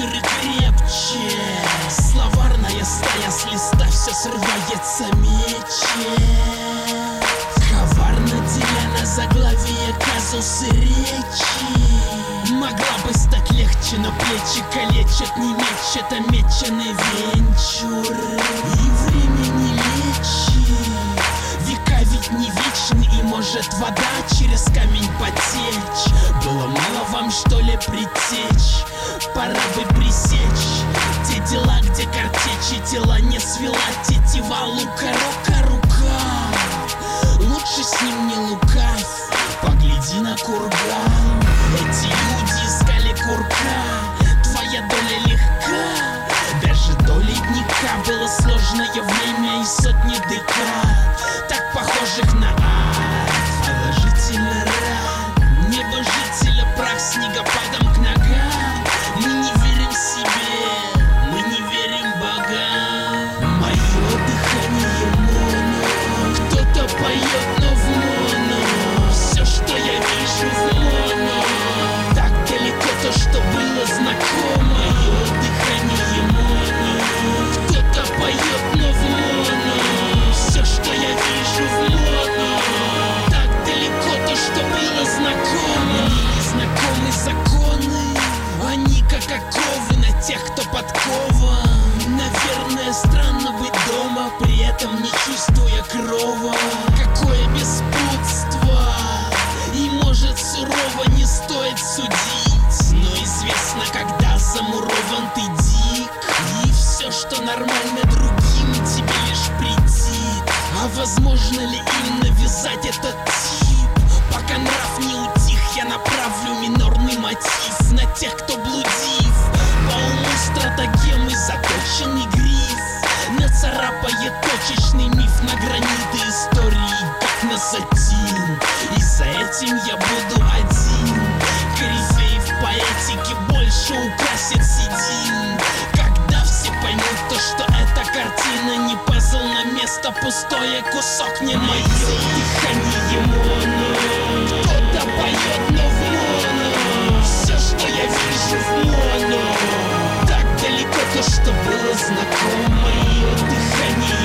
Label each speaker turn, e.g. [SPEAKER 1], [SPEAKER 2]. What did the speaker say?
[SPEAKER 1] вечер и крепче. Словарная стая с листа все срывается мече. Коварно деля на заглавие казусы речи. Могла бы стать легче, но плечи калечат, не мечет, а меченый венчур. И время не лечи, века ведь не вечны, и может вода через камень потечь. Было мало вам, что ли, притечь? Пора бы пресечь те дела, где картечи тела не свела тетива лука, рука. Лучше с ним не лукавь, погляди на курган. Эти люди искали курка, твоя доля легка. Даже до ледника было сложное время и сотни декад, так похожих на ад. Положительно рад, небожителя прах снегопадом к ногам. Мы не верим себе, мы не верим богам. Мое дыхание моно, кто-то поет, но в моно. Все, что я вижу, в моно. Так далеко то, что было знакомо. Мое дыхание моно, кто-то поет, но в моно. Все, что я вижу, в моно. Так далеко то, что было знакомо. Незнакомые законы, они как оковы на тех, кто подкован. Наверное, странно быть дома, при этом не чувствуя крова. Какое беспутство, и может сурово не стоит судить. Но известно, когда замурован ты дик, и все, что нормально другим, тебе лишь претит. А возможно ли им навязать этот тип? Пока нрав не утих, я направлю минорный мотив на тех, кто блудив. По уму стратагемы заточенный гриф нацарапает точечный миф на граниты истории, как на сатин. И за этим я буду один. Корифей в поэтике больше украсит седин. Когда все поймут то, что эта картина не пазл на место пустое, кусок не мое дыхание моно. Кто-то поет, но в моно. Все, что я вижу, в моно. Так далеко то, что было знакомо. Мое дыхание